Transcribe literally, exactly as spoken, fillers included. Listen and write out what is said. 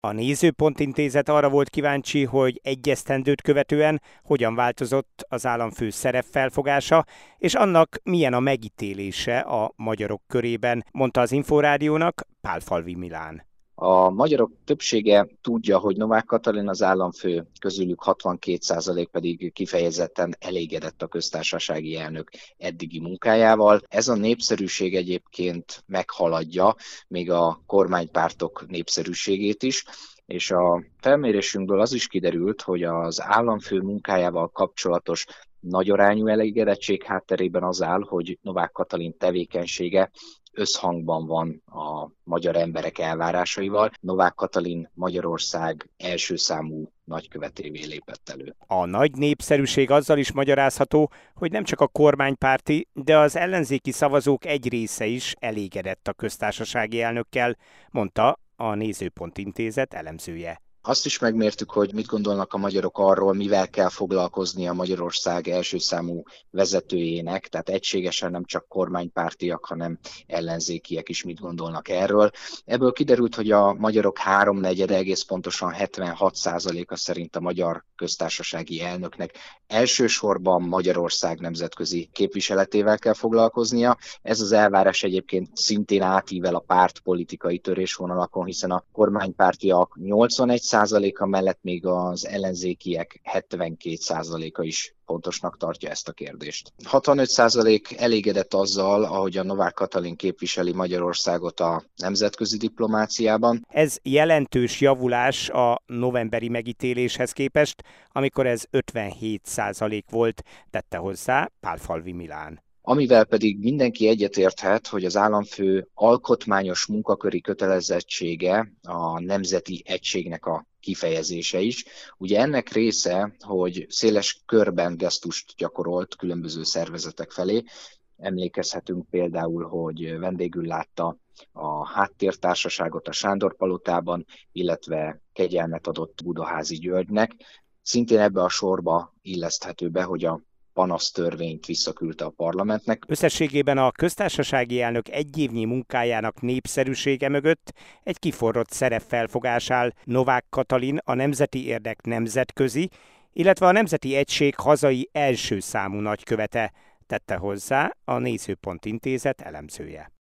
A Nézőpont Intézet arra volt kíváncsi, hogy egy esztendőt követően hogyan változott az államfő szerepfelfogása, és annak milyen a megítélése a magyarok körében, mondta az Inforádiónak Pálfalvi Milán. A magyarok többsége tudja, hogy Novák Katalin az államfő, közülük hatvankét százalék pedig kifejezetten elégedett a köztársasági elnök eddigi munkájával. Ez a népszerűség egyébként meghaladja még a kormánypártok népszerűségét is, és a felmérésünkből az is kiderült, hogy az államfő munkájával kapcsolatos nagyarányú elégedettség hátterében az áll, hogy Novák Katalin tevékenysége összhangban van a magyar emberek elvárásaival. Novák Katalin Magyarország első számú nagykövetévé lépett elő. A nagy népszerűség azzal is magyarázható, hogy nem csak a kormánypárti, de az ellenzéki szavazók egy része is elégedett a köztársasági elnökkel, mondta a Nézőpont Intézet elemzője. Azt is megmértük, hogy mit gondolnak a magyarok arról, mivel kell foglalkozni a Magyarország első számú vezetőjének, tehát egységesen nem csak kormánypártiak, hanem ellenzékiek is mit gondolnak erről. Ebből kiderült, hogy a magyarok háromnegyede, egész pontosan hetvenhat százaléka szerint a magyar köztársasági elnöknek elsősorban Magyarország nemzetközi képviseletével kell foglalkoznia. Ez az elvárás egyébként szintén átível a pártpolitikai törésvonalakon, hiszen a kormánypártiak nyolcvanegy százaléka mellett még az ellenzékiek hetvenkét százaléka is fontosnak tartja ezt a kérdést. hatvanöt százalék elégedett azzal, ahogy a Novák Katalin képviseli Magyarországot a nemzetközi diplomáciában. Ez jelentős javulás a novemberi megítéléshez képest, amikor ez ötvenhét százalék volt, tette hozzá Pálfalvi Milán. Amivel pedig mindenki egyetérthet, hogy az államfő alkotmányos munkaköri kötelezettsége a nemzeti egységnek a kifejezése is. Ugye ennek része, hogy széles körben gesztust gyakorolt különböző szervezetek felé. Emlékezhetünk például, hogy vendégül látta a háttértársaságot a Sándor palotában, illetve kegyelmet adott Budaházi Györgynek. Szintén ebbe a sorba illeszthető be, hogy a panasztörvényt visszaküldte a parlamentnek. Összességében a köztársasági elnök egyévnyi munkájának népszerűsége mögött egy kiforrott szerepfelfogás áll. Novák Katalin a nemzeti érdek nemzetközi, illetve a nemzeti egység hazai első számú nagykövete, tette hozzá a Nézőpont Intézet elemzője.